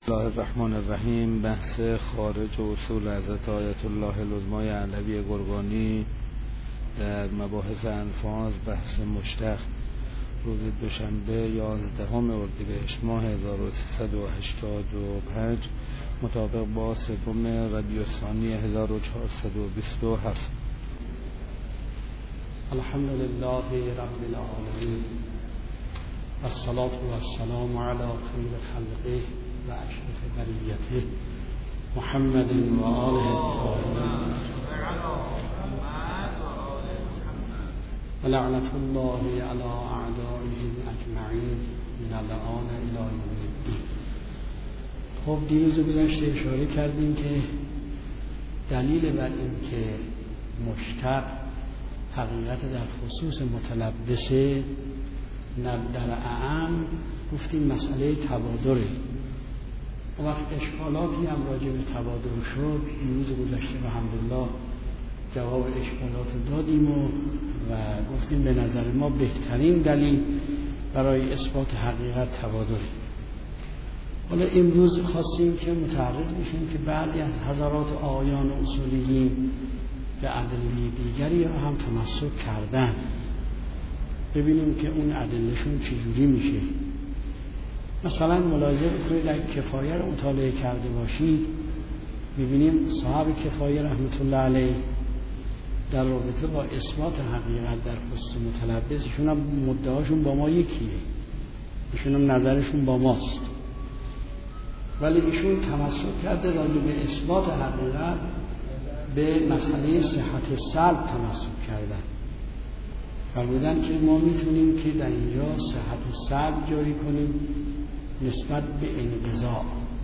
الله الرحمن الرحیم. بحث خارج و اصول حضرت آیت الله العظمی علوی گرگانی در مباحث انفاس، بحث مشتق، روز دوشنبه 11 اردیبهشت ماه 1385 مطابق با سوم ربیع الثانی 1427. الحمد لله رب العالمین والصلاة والسلام علی خیر خلقه و اشرف بریته محمد و آله الطاهرین و لعنت الله علی اعدائهم اجمعین من الان الی یوم الدین. خب دیروز گذشته اشاره کردیم که دلیل بر این که مشتق حقیقت در خصوص متلبسه نه در اعم، گفتیم مسئله تبادره. و وقت اشکالاتی هم راجع به تبادر شد، دیروز گذشته الحمدلله جواب اشکالات دادیم و گفتیم به نظر ما بهترین دلیل برای اثبات حقیقت تبادره. حالا امروز خواستیم که متعرض بشیم که بعضی از حضرات آیان و اصولیین به ادله دیگری را هم تمسک کردن، ببینیم که اون ادلهشون چجوری میشه. مثلا ملاحظه بکنید اگه کفایه رو مطالعه کرده باشید، میبینیم صاحب کفایه رحمت الله علیه در رابطه با اثبات حقیقت در خصوص متلبس، ایشون هم مدعاشون با ما یکیه، ایشون هم نظرشون با ماست، ولی ایشون تمسک کرده راجع به اثبات حقیقت به مسئله صحت سلب تمسک کردن. فرمودن که ما میتونیم که در اینجا صحت سلب جاری کنیم نسبت به انقضا.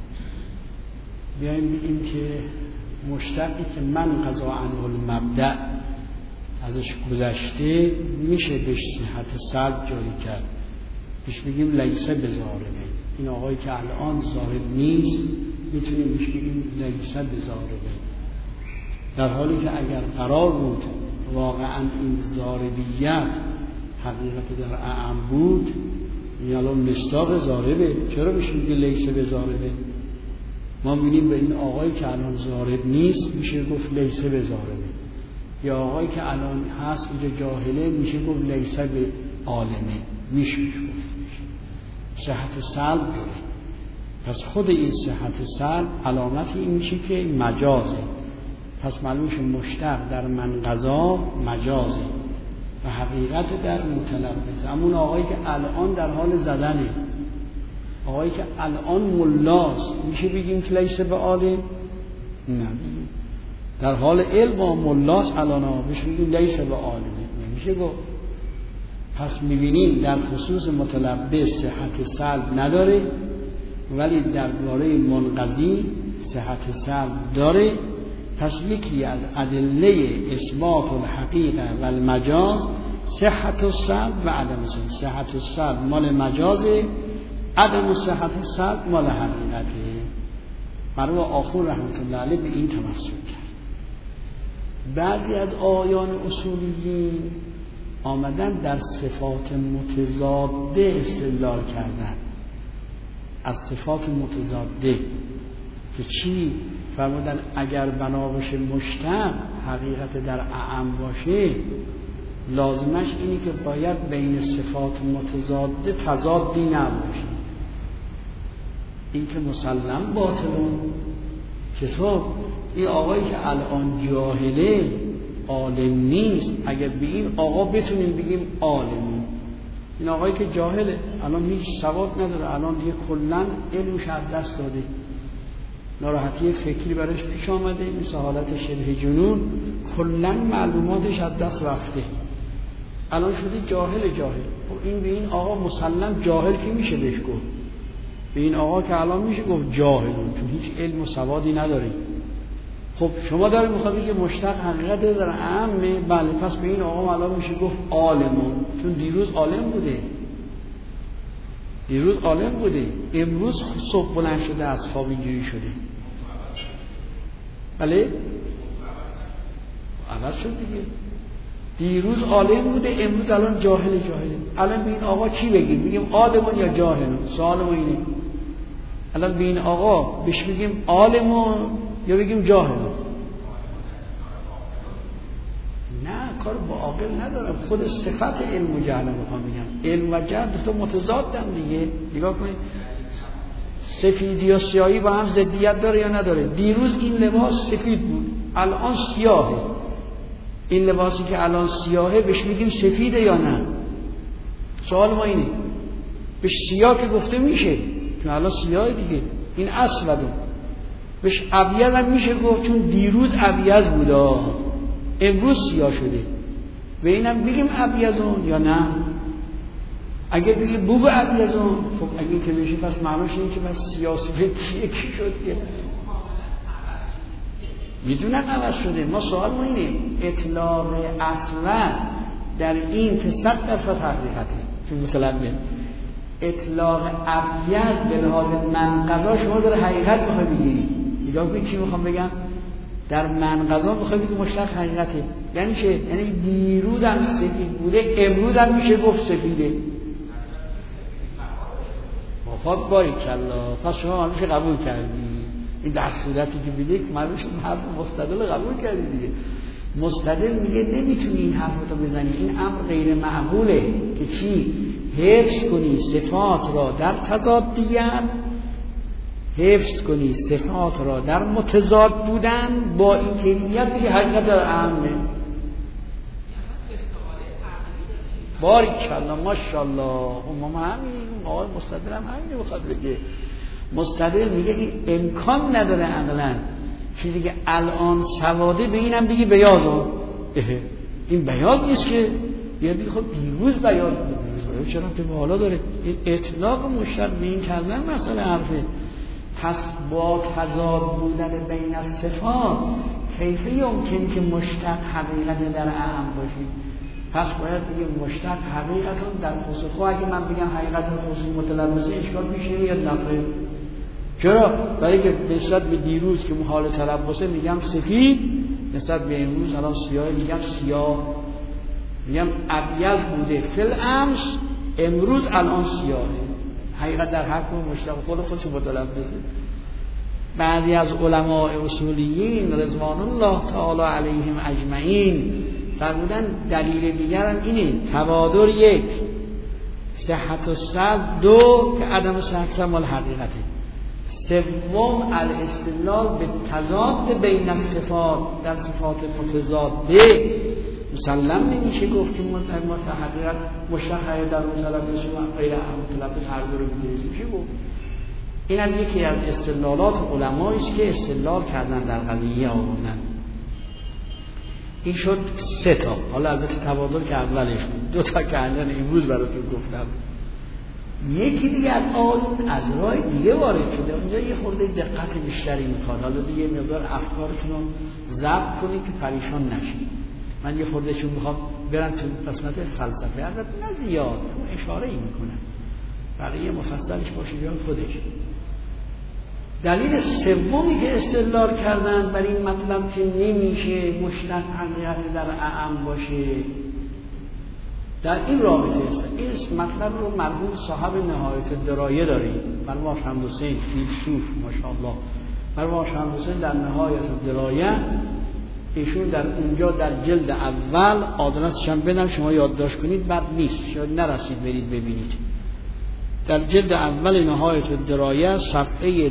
بیاییم بگیم که مشتقی که من قضا عنه المبدأ ازش گذشته، میشه بهش صحت سلب جاری کرد، بهش بگیم لیس بزاربه. این آقایی که الان زارب نیست میتونیم بهش بگیم لیس بزاربه، در حالی که اگر قرار بود واقعا این زاربیت حقیقت در اعم بود، این الان مصداق زاربه، چرا بهش میگه لیس بزاربه؟ ما میگیم به این آقایی که الان زارب نیست میشه گفت لیس بزاربه، یا آقایی که الان هست اینجا جاهله میشه گفت لیس به عالمه، میشه گفت صحت سلب داره. پس خود این صحت سلب علامت این میشه که مجازه، پس معلومش مشتق در من قضا مجازه و حقیقت در متلبس. همون آقایی که الان در حال زدنه، آقایی که الان ملاست، میشه بگیم که لیس به عالم؟ نه، در حال علم و ملاست الان میشه بگیم لیس به عالم، نمیشه گفت. پس میبینیم در خصوص متلبس صحت سلب نداره، ولی در باره منقضی صحت سلب داره. پس یکی از ادله اثبات الحقیقه و المجاز صحت السلب و عدم السلب. صحت السلب مال مجازه، عدم صحت السلب مال حقیقته. مرحوم آخون رحمت الله علیه به این تمسک کرد. بعضی از آیان اصولیین آمدن در صفات متضاده استدلال کردن، از صفات متضاده که چی؟ فرمودن اگر بنا باشه مشتق حقیقت در اعم باشه، لازمش اینی که باید بین صفات متضاده تضادی نباشه. این که مسلم باطلون. چطور؟ این آقایی که الان جاهله، عالم نیست، اگر به این آقا بتونیم بگیم عالمی، این آقایی که جاهله الان هیچ سواد نداره، الان دیگه کلن علمش از دست داده، ناراحتی فکری براش پیش آمده، مثل حالت شبه جنون، کلن معلوماتش از دست رفته، الان شده جاهل. خب این به این آقا مسلم جاهل که میشه بهش گفت، به این آقا که الان میشه گفت جاهلون، چون هیچ علم و سوادی نداره. خب شما داره میخواد بگه مشتق حقیقت در عامه، بله، پس به این آقا الان میشه گفت عالمون، چون دیروز عالم بوده، امروز صبح بلند شده از خواب اینجوری شده. بله عوض شد دیگه، دیروز عالم بوده، امروز الان جاهله. الان به این آقا چی بگیم؟ بگیم عالمون یا جاهلون؟ سوال ما اینه. الان به این آقا بهش بگیم عالمون یا بگیم جاهلون؟ نه، کار با عاقل ندارم. خود صفت علم و جهل میخوام بگم. علم و جهل دو تا متضادن دیگه. نگاه کنید، سفیدی و سیاهی با هم ضدیت داره یا نداره؟ دیروز این لباس سفید بود، الان سیاهه. این لباسی که الان سیاهه بهش میگیم سفیده یا نه؟ سوال ما اینه. بهش سیاه که گفته میشه چون الان سیاهه دیگه، این اسود. بهش ابیض هم میشه گفت چون دیروز ابیض بوده، امروز سیاه شده. و اینم بگیم ابیضون یا نه؟ اگه بگی بوب ابیضون، خب اگه که بشه پس معناش اینه که بس سیاه سفید یکی شد. میدونم عوض شده. ما سوال ما اینه، اطلاق اسود در این که 100% حقیقته، چون مثلا اطلاق ابیض به لحاظ منقضا شما داره حقیقت بخوای بگیری. نگاه کنید چی میخوام بگم. در منقضا بخوای بگی مشتق حقیقته. یعنی چه؟ یعنی دیروز هم سفید بوده، امروز هم میشه گفت سفیده. خب باریکالله، پس شما معلومش قبول کردی. این در صورتی که بگید معلومش حرف مستدل قبول کردی دیگه. مستدل میگه نمیتونی این حرفتو بزنی، این امر غیر معقوله که چی؟ حفظ کنی صفات را در تضادیت، حفظ کنی صفات را در متضاد بودن، با این کیفیت بگی حقیقت در عامه. باریکالله ماشاءالله. ما همین آقای مستدل هم همین میخواد بگه. مستدل میگه این امکان نداره عقلا چیزی که الان سواده به اینم بگی بیاضه. این بیاض نیست که یا بگی خب دیروز بیاض بود، چرا که بالا داره. این اطلاق مشتق به این کردن مسئله حرفه. پس با تضاد بودن بین الصفات کیف یمکن که مشتق حقیقت در اعم باشی؟ پس باید بگیم مشتق حقیقتون در خصوص. خب اگه من بگم حقیقت در خصوص متلبسه اشکال پیش نمیاد نفره. چرا؟ برای که نسبت به دیروز که محال تلبسه میگم سفید، نسبت به امروز الان سیاه میگم سیاه. میگم ابیض بوده فل امس، امروز الان سیاهه. حقیقت در حق مشتق خودش متلبسه. بعضی از علماء اصولیین رضوان الله تعالی علیهم اجمعین فرمودن دلیل دیگرم اینه، توادر یک، صحت و صد دو، که عدم صحت مال حقیقته. سوم الاستدلال به تضاد بین الصفات، در صفات متضاده مسلم نمیشه گفت که حقیقت مشتق در متلبس و غیر متلبس هر دو رو بگیرید. میشه گفت این هم یکی از استدلالات علمایی است که استدلال کردن در قضیه آوردن. این شد 3 تا. حالا البته تبادل که اولش بود، 2 تا که الان امروز براتون گفتم. یکی دیگه از آیون از راه دیگه وارد شده، اونجا یه خورده دقت بیشتری میخواد. حالا دیگه مقدار افکارتون رو ضبط کنید که پریشان نشید. من یه خورده چون میخوام برم تو قسمت فلسفه، البته نه زیاد، اون اشاره ای میکنم، بقیه مفصلش باشه یا خودش. دلیل سومی که استدلال کردن بر این مطلب که نمیشه مشتق حقیقت در اعم باشه، در این رابطه است. این مطلب رو مرحوم صاحب نهایت الدرایه داریم، مرحوم حسین حسین فیلسوف ماشاءالله، مرحوم حسین حسین در نهایت الدرایه، ایشون در اونجا در جلد اول، آدرسش هم بدم شما یادداشت کنید، بد نیست شاید نرسید برید ببینید. در جلد اول نهایت الدرایه صفحه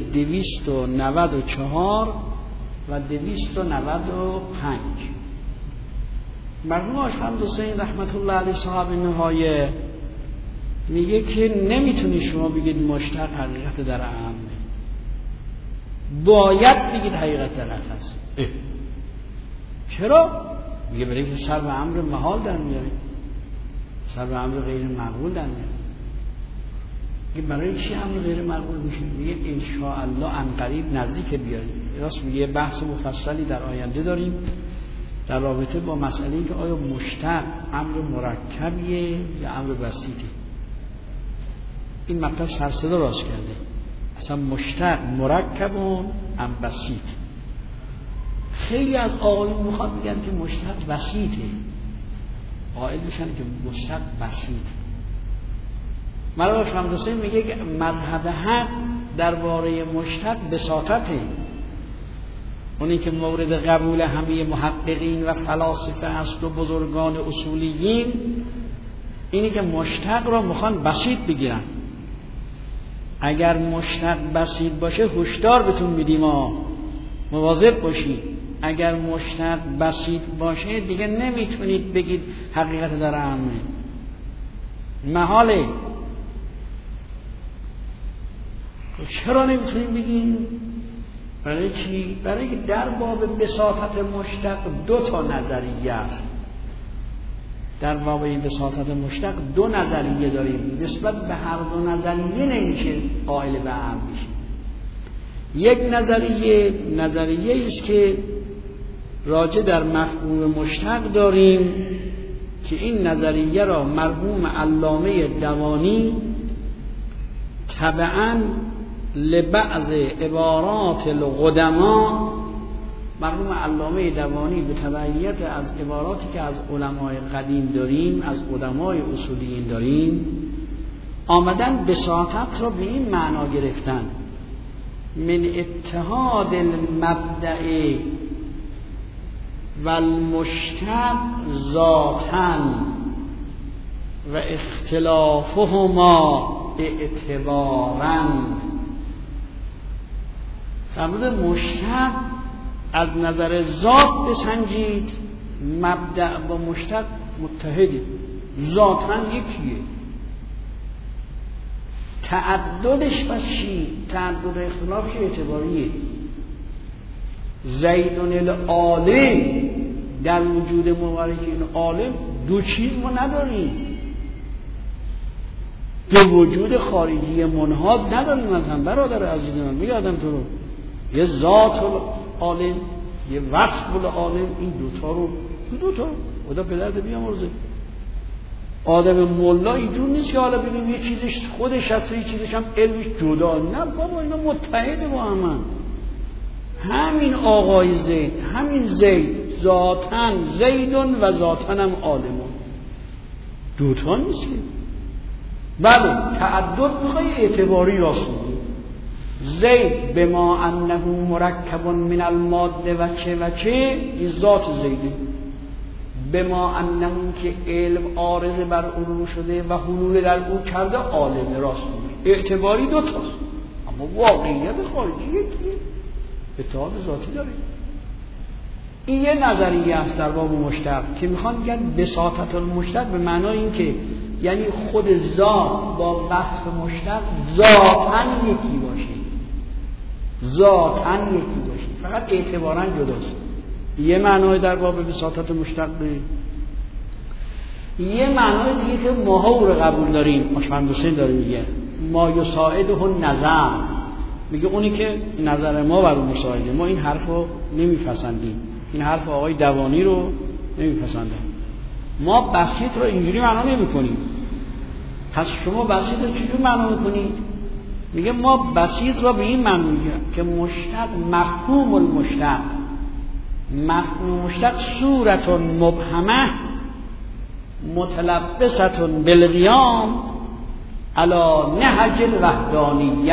294 و 295 مرحوم حسین حسین رحمت الله علیه صاحب نهایه میگه که نمیتونی شما بگید مشتق حقیقت در اعم، باید بگید حقیقت در نفس. چرا؟ میگه برای که سر و امر محال در میاره، سر و امر غیر معقول در میاره. میگه برای چی امر غیر معقول میشه؟ میگه انشاءالله عنقریب نزدیک بیاریم. راست میگه بحث مفصلی در آینده داریم در رابطه با مسئله این که آیا مشتق امر مرکبیه یا امر بسیطه. این مطلب سرصدا راست کرده، اصلا مشتق مرکبون ام بسیط. خیلی از آقایون میخواد بگن که مشتق بسیطه، قائل میشن که مشتق بسیط. مرحوم حسین میگه که مذهب حق درباره مشتق بساطته. اونی که مورد قبول همه محققین و فلاسفه است و بزرگان اصولیین اینی که مشتق را میخوان بسیط بگیرن. اگر مشتق بسیط باشه هشدار بهتون میدیم مواظب باشید. اگر مشتق بسیط باشه دیگه نمیتونید بگید حقیقت داره عامه، محاله. چرا نمیتونیم بگیم؟ برای چی؟ برای که در باب بساطت مشتق 2 تا نظریه است. در باب این بساطت مشتق 2 نظریه داریم. نسبت به هر 2 نظریه نمیشه قائل به هم بشیم. یک نظریه است که راجع در مفهوم مشتق داریم که این نظریه را مرحوم علامه دوانی تبعاً لبعض عبارات القدما، مرحوم علامه دوانی به تبعیت از عباراتی که از علمای قدیم داریم، از علمای اصولیین داریم، آمدن بساطت را به این معنا گرفتن: من اتحاد المبدأ و المشتق ذاتاً و اختلافهما اعتباراً. فرموده مشتق از نظر ذات بسنجید، مبدأ با مشتق متحده، ذاتاً یکیه. تعددش پس چی؟ تعدد اختلافش اعتباریه. زیدون العالم، در وجود مبارک این عالم 2 چیز ما نداریم. به وجود خارجی منحاز نداریم از هم. برادر عزیز من میگادم تو رو، یه ذات العالم، یه وصف العالم، این 2 تا خدا به درد بیامرزه. آدم مولا اینجور نیست که حالا بگیم یه چیزش خودش هست و یه چیزش هم علمش جدا. نه بابا، اینا متحده با هم. همین آقای زید، همین زید ذاتن زیدون و ذاتن هم عالمون، 2 تا نیست که. بله تعدد میخوای اعتباری راست میگی. زید بما انه مرکب من الماده و چه این ذات زیده. بما انه که علم عارض بر علوم شده و حلول در او کرده عالم، راست میگی. اعتباری 2 تاست اما واقعیت خارجی یکیه، اتحاد ذاتی داره. این یه نظریه است در باب مشتق که میخوان بگن بساطت المشتق به معنای این که یعنی خود ذات با وصف مشتق ذاتاً یکی باشه، فقط اعتباراً جداست. یه معنای در باب بساطت مشتق. یه معنای دیگه که ماها او رو قبول داریم، آشپند حسین داره میگه ما یساعده النظر، میگه اونی که نظر ما بر اون مساعده. ما این حرف رو نمیپسندیم، این حرف آقای دوانی رو نمیپسندیم. ما بسیط رو اینجوری معنا نمی کنیم. پس شما بسیط رو چجوری معنا میکنید؟ میگه ما بسیط را به این معنا میگیم که مشتق، مفهوم المشتق، مفهوم مشتق صورت مبهمه متلبسة بالقیام علی نهج الوحدانیه.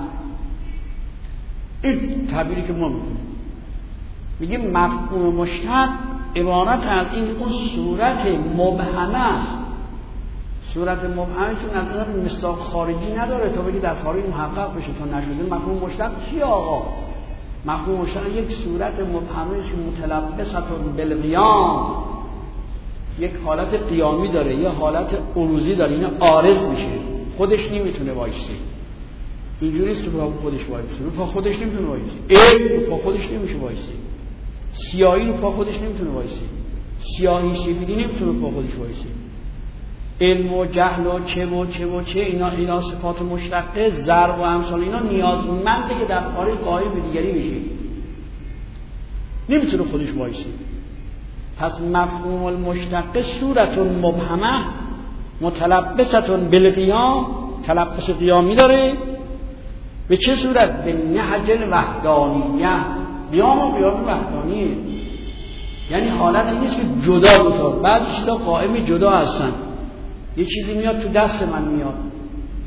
این تعبیری که ما میکنیم، میگیم مفهوم مشتق عبارت از این اون صورت مبهمه است. صورت مبهمه چون از نظر مصداق خارجی نداره تا بگی در خارج محقق بشه، تا نشده مفهوم مشتق چی آقا؟ مفهوم مشتق یک صورت مبهمه است متلبسة بالقیام، یک حالت قیامی داره، یه حالت عروضی داره، این عارض میشه، خودش نمیتونه وایسه. اینجوری است که با خودش وایسه، رو پا خودش نمیتونه وایسه، علم رو پا خودش نمیشه وایسه، سیاهی رو پا خودش نمیتونه وایسه، سیاهی سفیدی نمیتونه پا خودش وایسه، علم و جهل و چه اینا صفات مشتقه، ضرب و امثال اینا نیازمنده که در خارج قائل به دیگری بشه، نمیتونه خودش وایسه. پس مفهوم المشتق صورت مبهمه متلبسة بالقیام، تلبس قیامی داره. به چه صورت؟ به نهج الوحدانیه، قیام وحدانیه. یعنی حالت این نیست که جدا دوتا، بعضی چیزا قائم جدا هستن. یه چیزی میاد تو دست من میاد،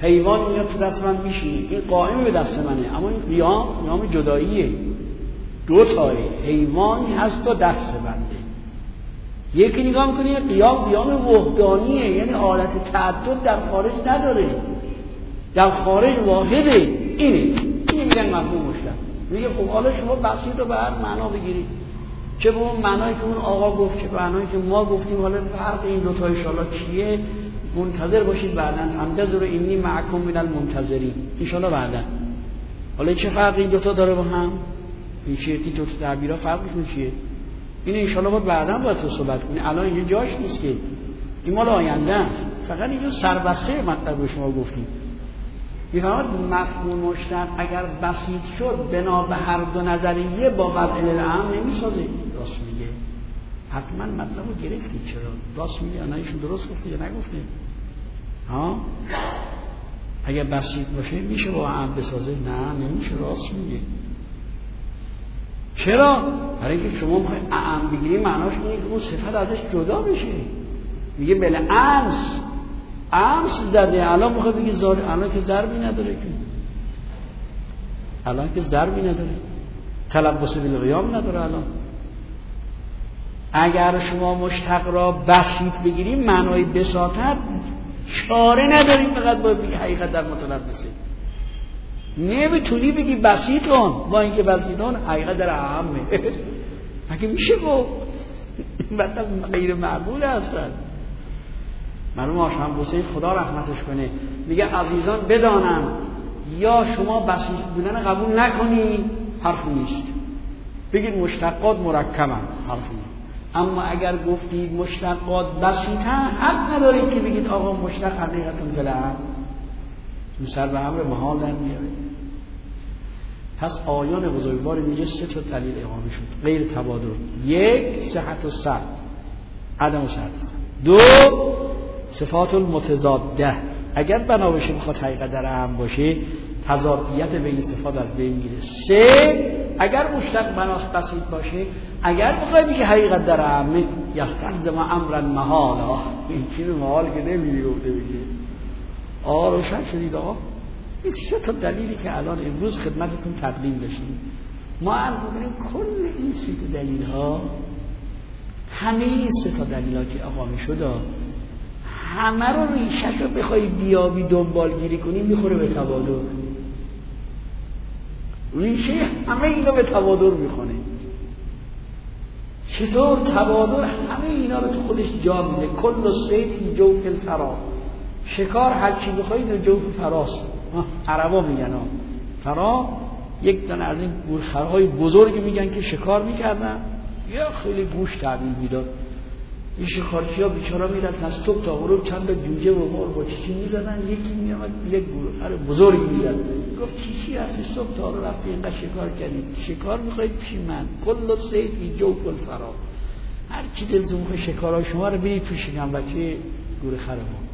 حیوان میاد تو دست من میشینه، این قائم به دست منه، اما این قیام جداییه، دو تای حیوانی هست تا دست بنده. یکی نگاه میکنی قیام وحدانیه، یعنی حالت تعدد در خارج نداره، در خارج واحده. اینه میگن مفهوم مشتق. میگه خب حالا شما بسیط رو به هر معنا بگیرید، چه به اون معنایی که اون آقا گفت، چه به معنایی که ما گفتیم. حالا فرق این دو تا ان شاءالله چیه؟ منتظر باشید بعداً. انتظروا انی معکم من المنتظرین، ان شاءالله بعداً. حالا چه فرقی این دو تا داره با هم؟ این چیه؟ این دو تا تعبیرها فرقشون چیه؟ این ان شاءالله بعداً باید صحبت کنیم، الان اینجا جاش نیست که، این مال آینده است. فقط اینجا سربسته مطلب رو شما گفتیم. میفهمید مفهوم مشتق اگر بسیط شد بنا به هر دو نظریه با وضع العام نمیسازه. راست میگه، حتما مطلب رو گرفتی. چرا؟ راست میگه، آنایشون درست گفته یا نگفته؟ اگر بسیط باشه میشه با عام بسازه؟ نه نمیشه. راست میگه. چرا؟ برای اینکه شما میخواید عام بگیری معناش اینه که اون صفت ازش جدا بشه. میگه بله امس زده، الان میخواد بگی زار، الان که ضربی نداره، که الان که ضربی نداره، تلبس بالقیام نداره. الان اگر شما مشتق را بسیط بگیری معنای بساطت چاره نداری، فقط باید بگی حقیقت در متلبسه. نمیتونی بگی بسیطون با اینکه بسیطون حقیقت در اهمه. مگه میشه گفت؟ مطلب غیر معقول هستن. مرحوم هاشم حسین خدا رحمتش کنه میگه عزیزان بدانم یا شما بسیط بودن قبول نکنی حرف نیست، بگید مشتقات مرکبن حرف نیست. اما اگر گفتید مشتقات بسیطن حق ندارید که بگید آقا مشتق حقیقتون فلان، این سر به امر محال در میاره. پس آیان بزرگوار میگه 3 تا دلیل اقامه شد. غیر تبادر، 1 صحت الصد، عدم صحت الصد. 2 صفات المتضاده، اگر بنا بشه بخواد حقیقت در هم باشه تضادیت بین صفات از بین میره. 3 اگر مشتق بناس بسیط باشه، اگر بخوای بگی حقیقت در همه یستلزم امرا محالا، این چیز محال که نمیری گفته بگی. روشن شدید آقا؟ این 3 تا دلیلی که الان امروز خدمتتون تقدیم داشتیم، ما عرض می‌کنیم کل این 3 تا دلیل ها، همه این 3 تا دلیل ها که اقامه شده، همه رو ریشش رو بخوای بیابی دنبال گیری کنی میخوره به تبادر. ریشه همه اینا به تبادر میخونه. چطور تبادر همه اینا رو تو خودش جا میده؟ کل صید جوف الفرا، شکار هر چی بخواید در جوف فراست. عربا میگن فرا یک دانه از این گورخرهای بزرگ میگن که شکار میکردن، یا خیلی گوش تعبیل میداد. این شکارچی ها بیچارا میرفتن از صبح تا غروب چند تا جوجه و مار با چیچی میزدن. یکی میامد یک گورخر بزرگ میزد، گفت چیچی رفتی صبح تا غروب رفتی اینقدر شکار کردید، شکار میخواید پیش من؟ کل صید فی جوف الفرا، هر چی دلتون میخواد شکارهای شما رو برید پیش من بچه گورخر ما.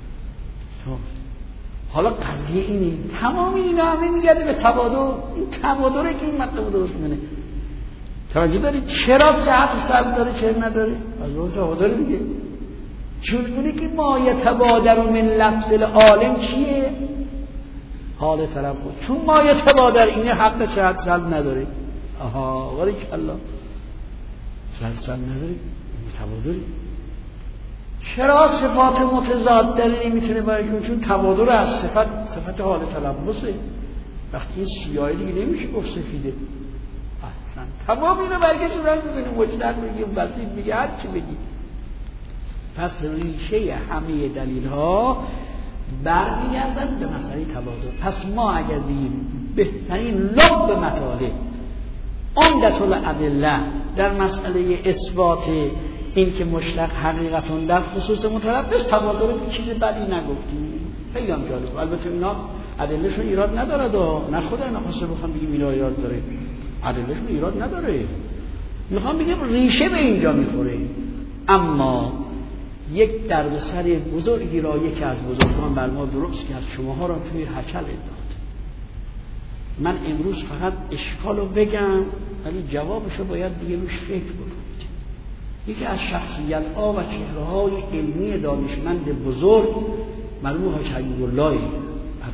حالا قضیه اینه، تمام اینا همه میگرده به تبادر. این تبادره که این مطلب درست میکنه. توجه دارید چرا صحت صد داره چرا نداره؟ از اون تبادر دیگه. چون اونی که ما یتبادر من لفظ العالم چیه؟ حال طرف بود. چون ما یتبادر اینه حق صحت صد نداره. بارک الله. صحت صد نداره، تبادری. چرا صفات متضاد داره نمیتونه برایشون؟ چون تبادر از صفت حال تلبسه. وقتی این سیاهی دیگه نمیشه گفت سفیده. تمام اینو برگشتن میکنیم مجتهد میگیم بسیط میگه هر چی بگید. پس ریشه همه دلیل ها برمیگردن به مسئله تبادر. پس ما اگر بگیم بهترین لب مطالب عمدة الادله در مسئله اثبات این که مشتق حقیقتون در خصوص متلبس تبادر به چیز بدی نگفتیم، خیلی هم جالب. البته اینا ادلهشون ایراد نداره نه خدا نخواسته بخوام بگیم اینا ایراد داره، ادلهشون ایراد نداره، میخوام بگم ریشه به اینجا میخوره. اما یک دردسر بزرگی را یکی از بزرگان بر ما درست کرد، شماها را توی هچل انداخت. من امروز فقط اشکال رو بگم ولی جوابشو باید دیگه روش فکر بکنید. یکی از شخصیت ها و چهره های علمی دانشمند بزرگ مرحوم حاج حبیب الله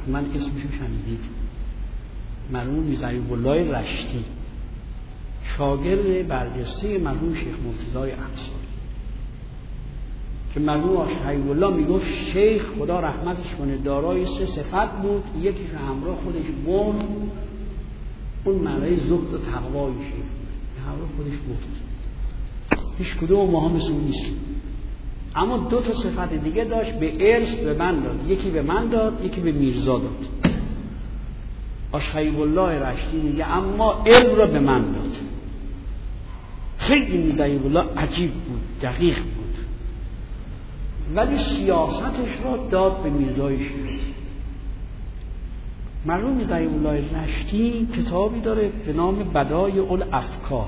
حتما اسمشو شنیدید، مرحوم میرزا حبیب الله رشتی، شاگرد برجسته مرحوم شیخ مرتضی انصاری، که مرحوم حبیب الله میگفت شیخ خدا رحمتش کنه دارای 3 صفت بود، یکیش همراه خودش برد، اون معنای زهد و تقوای شیخ بود، همراه خودش برد. هیچ کدوم ما هم مثل اون نیست، اما 2 تا صفت دیگه داشت، به ارث به من داد، یکی به من داد، یکی به میرزا داد. حبیب الله رشتی میگه اما علم را به من داد. خیلی میرزا حبیب الله عجیب بود، دقیق بود، ولی سیاستش را داد به میرزای شیرازی. مرحوم میرزا حبیب الله رشتی کتابی داره به نام بدایع الافکار.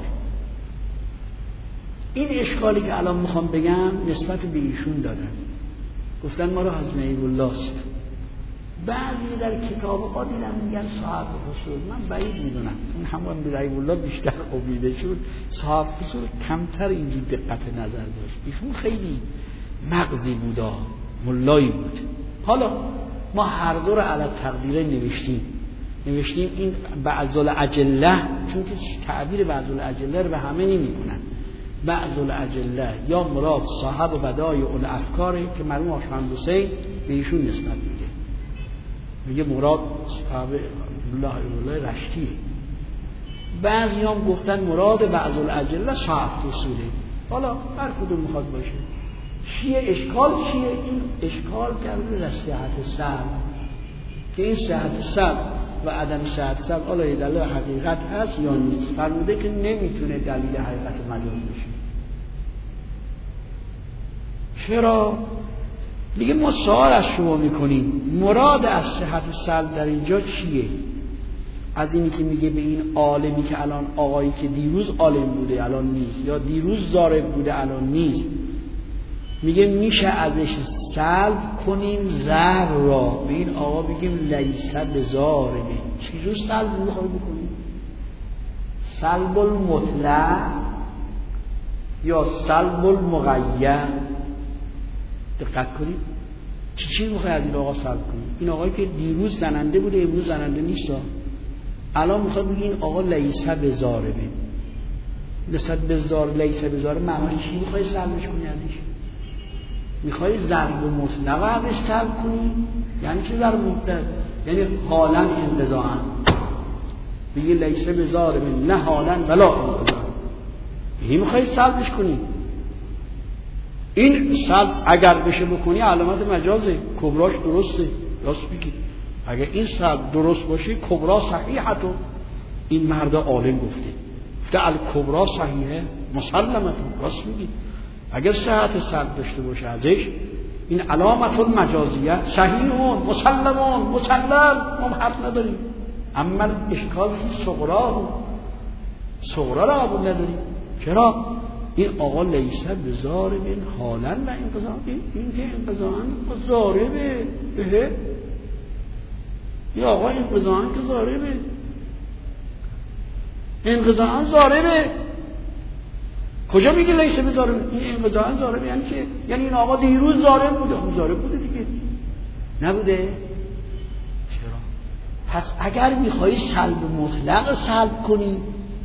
این اشکالی که الان میخوام بگم نسبت به ایشون دادن، گفتن ما رو حضرت حبیب الله است. بعضی در کتاب ها دیدم میگن صاحب حصول، من بعید میدونم، این همون میرزا حبیب الله بیشتر امیده، چون صاحب حصول کمتر اینجور دقت نظر داشت. ایشون خیلی مغزی بود، ملایی بود. حالا ما هر دو رو علی تقدیره نوشتیم این بعض الاجله، چون که تعبیر بعض الاجله رو به همه نمی‌کنن. بعض الاجله یا مراد صاحب بدایع الافکار که مرحوم آشمند حسین به ایشون نسبت میگه مراد صاحب الله رشتی. بعضی هم گفتن مراد بعض الاجله صاحب اصوله. حالا هر کدوم میخواد باشه. چیه اشکال؟ چیه؟ این اشکال کرده در صحت سلب، که این صحت سلب و عدم صحت سلب حالا یه دلیل حقیقت هست یا نیست. فرموده که نمیتونه دلیل حقیقت مجاز بشه. چرا؟ میگه ما سوال از شما میکنیم مراد از صحت سلب در اینجا چیه؟ از اینی که میگه به این عالمی که الان آقایی که دیروز عالم بوده الان نیست، یا دیروز ضارب بوده الان نیست، میگه میشه ازش سلب کنیم زر را، به این آقا بگیم لیسه بزاربه. چی رو سلب میخوای بکنیم؟ سلب المطلق یا سلب المقید؟ دقت کنید چی میخوای از این آقا سلب کنیم؟ این آقایی که دیروز زننده بوده امروز زننده نیست، الان میخواد بگی این آقا لیسه بزاربه. نسبت به زار لیسه بزاره معنی چی میخوای سلبش کنی ازش؟ میخوای ضرب مطلق ازش سلب کنی؟ یعنی چه ضرب مطلق؟ یعنی حالا انقضاءً، بگی لیسه بزاربه، نه حالا ولا انقضاءً، این میخوای سلبش کنی. این سلب اگر بشه بکنی علامت مجازه، کبراش درسته، راست بگی. اگر این سلب درست باشه کبرا صحیحتو، این مرد عالم گفته الکبرا صحیحه مسلمتون، راست میگی. اگر صحت سلب داشته باشه ازش این علامت المجازیه صحیحون مسلمون مسلم، ما حرف نداریم. اما اشکال فی صغرا را قبول نداریم. چرا؟ این آقا لیسه بزارب حالا و انقضاء، این که انقضاء زاربه، این آقا انقضاء که زاربه، انقضاء زاربه. کجا میگه لیسه بزاربه؟ این انقضاء زاربه یعنی که یعنی این آقا دیروز زارب بوده، خب زارب بوده دیگه، نبوده؟ چرا؟ پس اگر میخوایی سلب مطلق سلب کنی،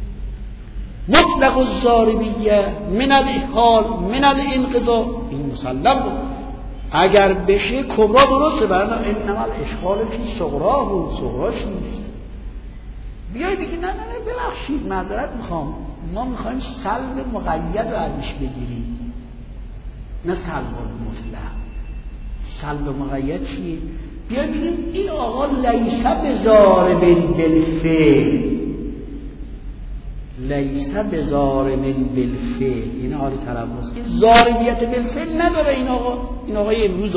مطلق الضاربیه من الاحال من الانقضاء، این مسلم بود. اگر بشه کبرا درسته، برای انما الاشکال فی صغرا بود، صغراش نیست. بیای بگی نه ببخشید معذرت میخوام، ما میخوایم سلب مقید رو ازش بگیریم، نه سلب مطلق. سلب مقید چیه؟ بیای بگیم این آقا لیسه بزارب بالفعل، لیسه بزارب بالفعل، این حال تلفظ، این ضاربیت بالفعل نداره. این آقای امروز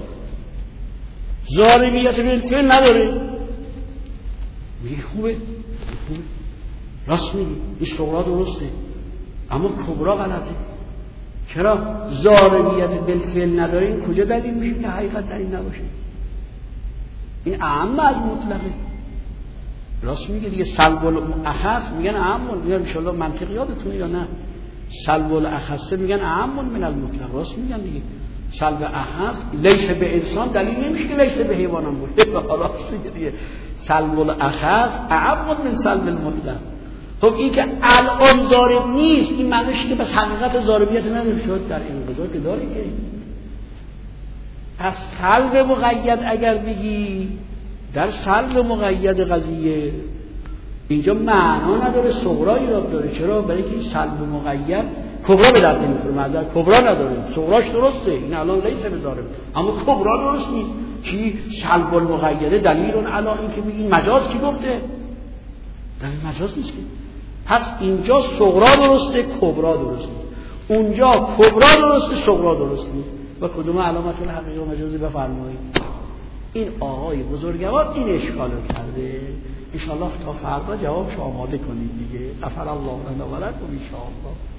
ضاربیت بالفعل نداره. میگه خوبه راست میگی، این شغلا درسته، اما کبرا غلطه. چرا؟ ضاربیت بالفعل نداره. این کجا دلیل میشه که حقیقت در این نباشه؟ این اعم از مطلقه. راست میگه دیگه. سلب الاخص میگن اعم، میگن ان شاء الله منطق یادتونه یا نه؟ سلب الاخص میگن اعم من المطلق، راست میگن دیگه. سلب اخذ لیس به انسان دلیل نمیشه که لیس به حیوان هم باشه. راسته دیگه سلب الاخذ اعم من سلب المطلق. خب این که الان ضارب نیست این معنیش که بس حقیقت ضاربیت نداره، شد در انقضا که داره که پس سلب مقید اگر بگی در سلب مقید قضیه اینجا معنا نداره، صغرایی را داره. چرا؟ برای که این سلب مقید کبرا به درد نمیخوره، معذر کبرا نداره، صغراش درسته، این الان لیس به ضارب اما کبرا درست نیست. چی سلب المقیده دلیل علی این که بگی مجاز کی گفته؟ دلیل مجاز نیست که. پس اینجا صغرا درسته کبرا درست نیست، اونجا کبرا درسته صغرا درست نیست. و کدوم علامت الحقیقه و مجازی بفرمایید. این آقای بزرگوار این اشکال رو کرده. ان شاء الله تا فردا جوابش آماده کنید دیگه. غفر الله لنا و لکم ان شاء الله.